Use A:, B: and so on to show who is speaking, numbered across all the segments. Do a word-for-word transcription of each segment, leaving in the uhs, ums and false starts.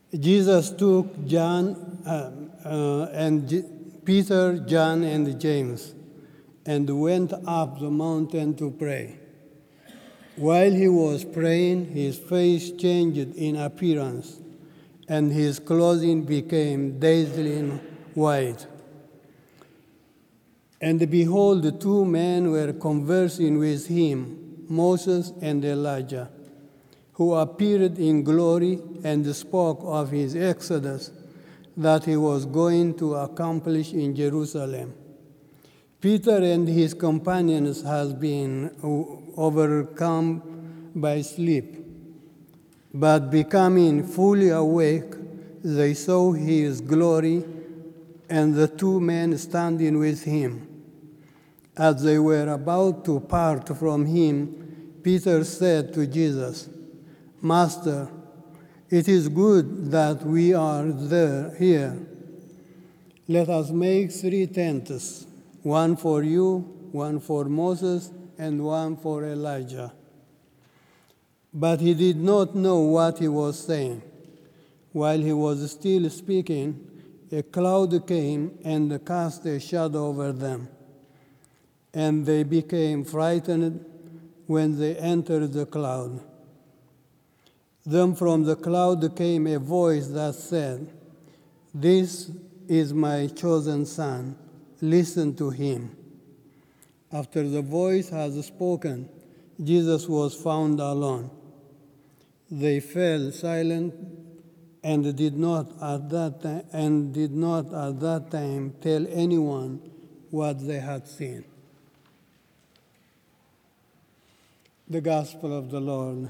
A: Jesus took John uh, uh, and J- Peter, John, and James and went up the mountain to pray. While he was praying, his face changed in appearance, and his clothing became dazzling white. And behold, two men were conversing with him, Moses and Elijah, who appeared in glory and spoke of his exodus that he was going to accomplish in Jerusalem. Peter and his companions had been overcome by sleep, but becoming fully awake, they saw his glory and the two men standing with him. As they were about to part from him, Peter said to Jesus, "Master, it is good that we are there here. Let us make three tents, one for you, one for Moses, and one for Elijah." But he did not know what he was saying. While he was still speaking, a cloud came and cast a shadow over them, and they became frightened when they entered the cloud. Then from the cloud came a voice that said, "This is my chosen son. Listen to him." After the voice had spoken, Jesus was found alone. They fell silent and did not at that time, and did not at that time tell anyone what they had seen. The Gospel of the Lord.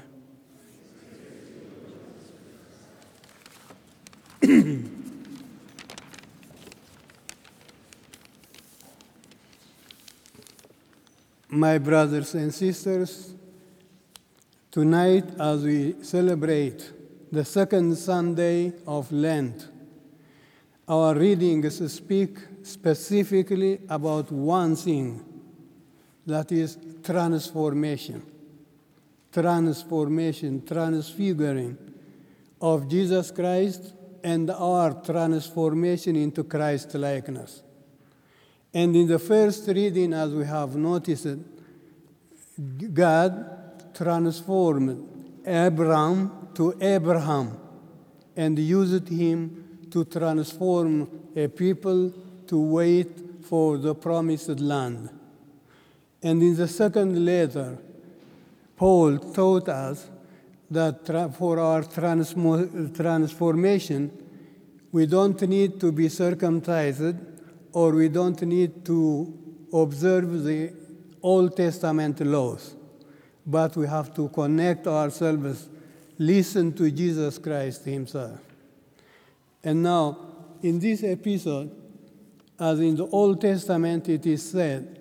A: My brothers and sisters, tonight as we celebrate the second Sunday of Lent, our readings speak specifically about one thing, that is transformation. Transformation, transfiguring of Jesus Christ and our transformation into Christ-likeness. And in the first reading, as we have noticed, God transformed Abraham to Abraham and used him to transform a people to wait for the promised land. And in the second letter, Paul taught us that tra- for our transmo- transformation, we don't need to be circumcised, or we don't need to observe the Old Testament laws, but we have to connect ourselves, listen to Jesus Christ himself. And now, in this episode, as in the Old Testament it is said,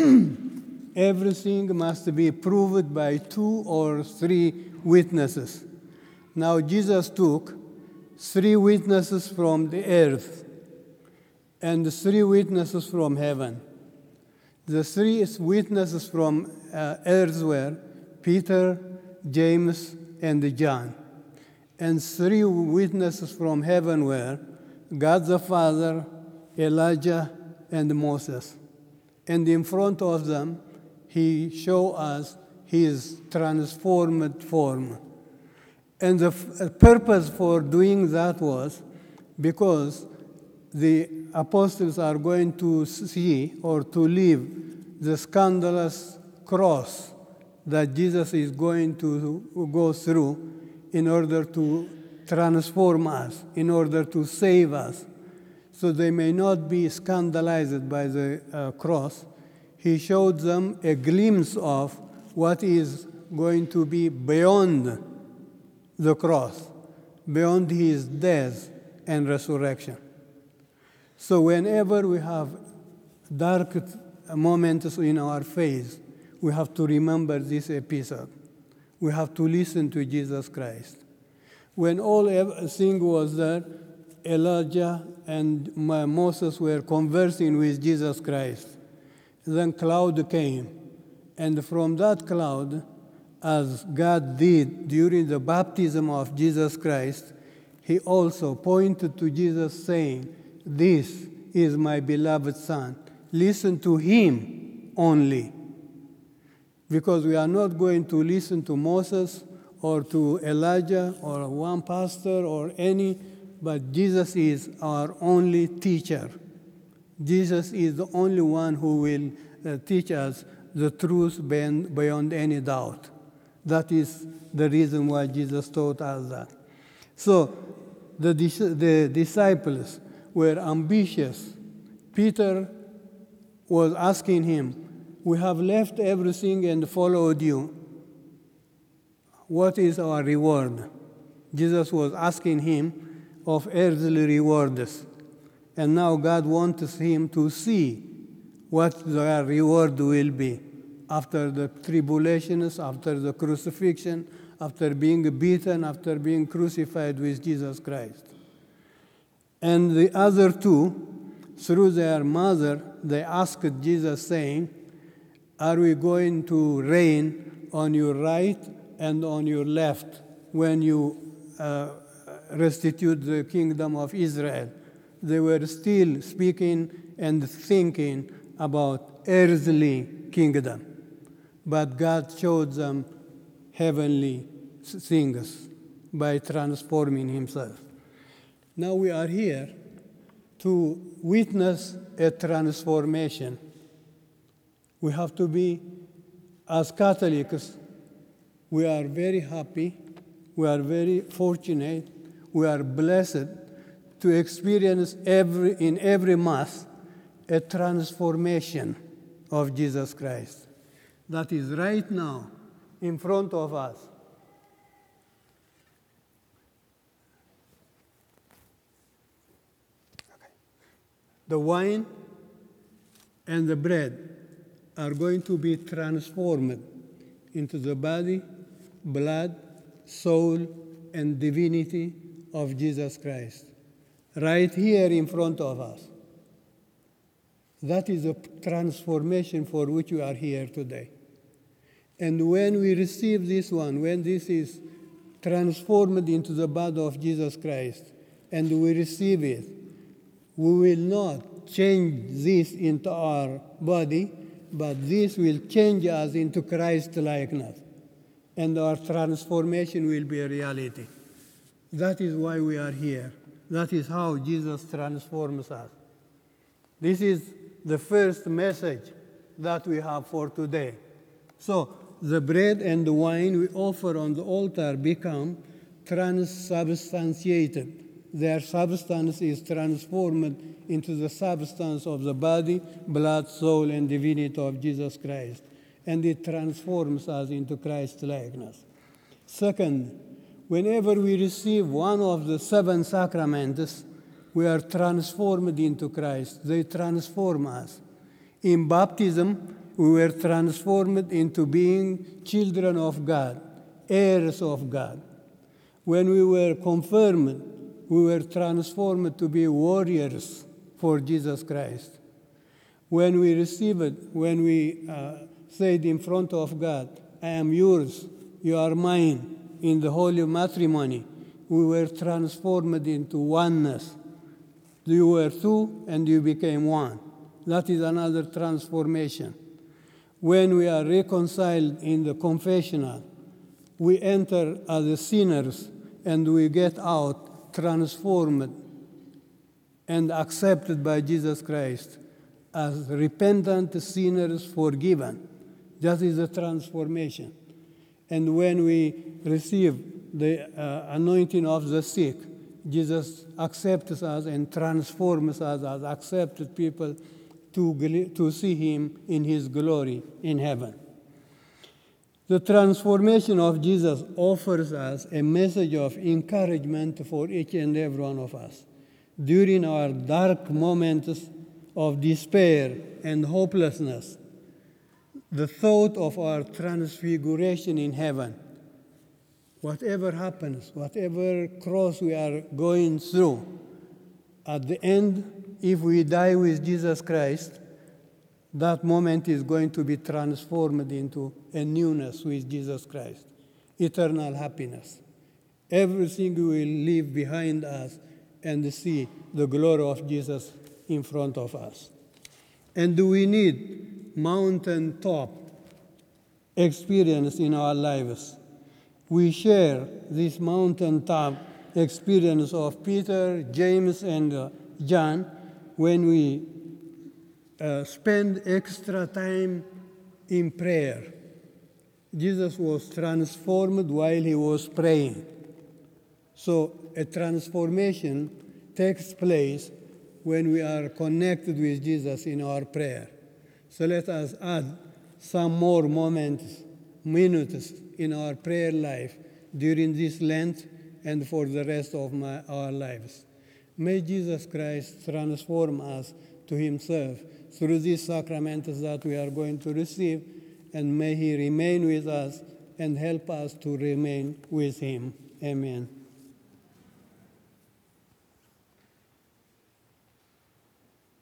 A: everything must be proved by two or three witnesses. Now Jesus took three witnesses from the earth and three witnesses from heaven. The three witnesses from uh, earth were Peter, James, and John. And three witnesses from heaven were God the Father, Elijah, and Moses. And in front of them, he showed us his transformed form. And the f- purpose for doing that was because the apostles are going to see or to live the scandalous cross that Jesus is going to go through in order to transform us, in order to save us. So they may not be scandalized by the uh, cross. He showed them a glimpse of what is going to be beyond the cross, beyond his death and resurrection. So whenever we have dark moments in our faith, we have to remember this episode. We have to listen to Jesus Christ. When all everything was there, Elijah and Moses were conversing with Jesus Christ. Then cloud came, and from that cloud, as God did during the baptism of Jesus Christ, he also pointed to Jesus saying, "This is my beloved Son. Listen to him only." Because we are not going to listen to Moses or to Elijah or one pastor or any, but Jesus is our only teacher. Jesus is the only one who will uh, teach us the truth beyond, beyond any doubt. That is the reason why Jesus taught us that. So the, the disciples were ambitious. Peter was asking him, "We have left everything and followed you. What is our reward?" Jesus was asking him of earthly rewards. And now God wants him to see what the reward will be after the tribulations, after the crucifixion, after being beaten, after being crucified with Jesus Christ. And the other two, through their mother, they asked Jesus, saying, "Are we going to reign on your right and on your left when you uh, restitute the kingdom of Israel?" They were still speaking and thinking about earthly kingdom. But God showed them heavenly things by transforming himself. Now we are here to witness a transformation. We have to be, as Catholics, we are very happy, we are very fortunate, we are blessed to experience every, in every Mass a transformation of Jesus Christ. That is right now in front of us. Okay. The wine and the bread are going to be transformed into the body, blood, soul, and divinity of Jesus Christ. Right here in front of us. That is a transformation for which we are here today. And when we receive this one, when this is transformed into the body of Jesus Christ, and we receive it, we will not change this into our body, but this will change us into Christ-likeness. And our transformation will be a reality. That is why we are here. That is how Jesus transforms us. This is the first message that we have for today. So the bread and the wine we offer on the altar become transubstantiated. Their substance is transformed into the substance of the body, blood, soul, and divinity of Jesus Christ. And it transforms us into Christ-likeness. Second, whenever we receive one of the seven sacraments, we are transformed into Christ. They transform us. In baptism, we were transformed into being children of God, heirs of God. When we were confirmed, we were transformed to be warriors for Jesus Christ. When we received, when we uh, said in front of God, "I am yours, you are mine," in the holy matrimony, we were transformed into oneness. You were two and you became one. That is another transformation. When we are reconciled in the confessional, we enter as sinners and we get out transformed and accepted by Jesus Christ as repentant sinners forgiven. That is the transformation. And when we receive the uh, anointing of the sick, Jesus accepts us and transforms us as accepted people to, to see him in his glory in heaven. The transformation of Jesus offers us a message of encouragement for each and every one of us. During our dark moments of despair and hopelessness, the thought of our transfiguration in heaven, whatever happens, whatever cross we are going through, at the end, if we die with Jesus Christ, that moment is going to be transformed into a newness with Jesus Christ, eternal happiness. everything will leave behind us and see the glory of Jesus in front of us. And we need mountaintop experience in our lives. We share this mountaintop experience of Peter, James, and uh, John when we uh, spend extra time in prayer. Jesus was transformed while he was praying. So a transformation takes place when we are connected with Jesus in our prayer. So let us add some more moments, minutes in our prayer life during this Lent and for the rest of my, our lives. May Jesus Christ transform us to himself through these sacraments that we are going to receive, and may he remain with us and help us to remain with him. Amen.